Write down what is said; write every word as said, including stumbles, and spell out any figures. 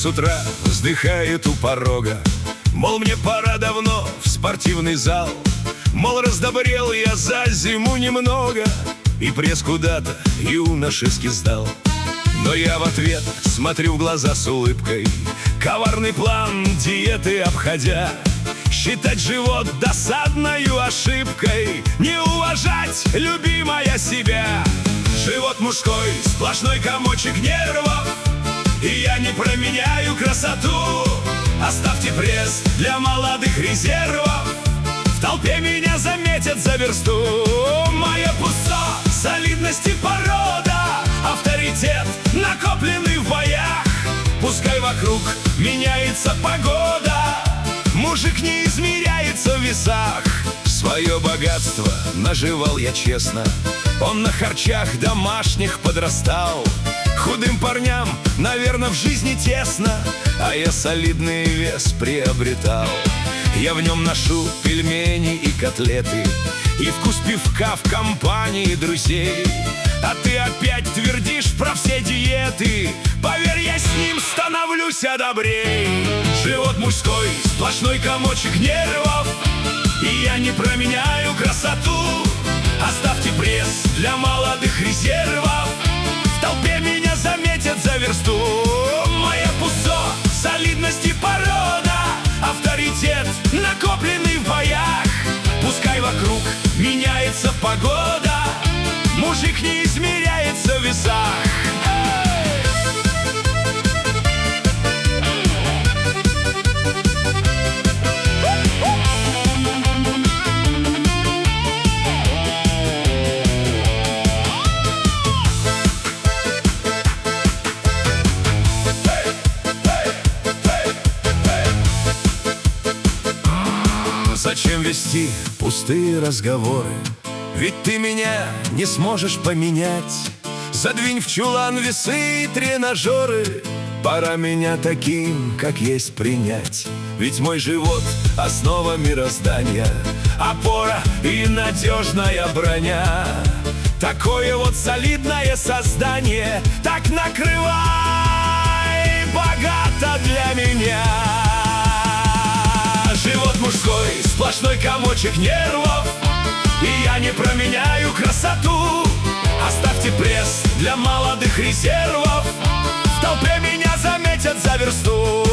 с утра вздыхает у порога, мол, мне пора давно в спортивный зал. Мол, раздобрел я за зиму немного и пресс куда-то юношески сдал. Но я в ответ смотрю в глаза с улыбкой, коварный план диеты обходя. Считать живот досадною ошибкой, не уважать, любимая, себя. Живот мужской, сплошной комочек нервов, и я не променяю красоту. Оставьте пресс для молодых резервов, в толпе меня заметят за версту. Мое пусто, солидность и порода, авторитет, накопленный в боях. Пускай вокруг меняется погода, мужик не измеряется в весах. Свое богатство наживал я честно, он на харчах домашних подрастал. Худым парням, наверное, в жизни тесно, а я солидный вес приобретал. Я в нем ношу пельмени и котлеты, и вкус пивка в компании друзей. А ты опять твердишь про все диеты, поверь, я с ним становлюсь добрей. Живот мужской, сплошной комочек нервов, и я не променяю красоту. Оставьте пресс для молодых резервов, в толпе меня заметят за версту. Моя пусо, солидность и порода, авторитет, накопленный в боях. Пускай вокруг меняется погода, мужик не измеряется в весах. Зачем вести пустые разговоры? Ведь ты меня не сможешь поменять. Задвинь в чулан весы и тренажеры, пора меня таким, как есть, принять. Ведь мой живот — основа мироздания, опора и надежная броня. Такое вот солидное создание, так накрывай богато для меня. Живот мужской, сплошной комочек нервов, и я не променяю красоту. Оставьте пресс для молодых резервов, в толпе меня заметят за версту.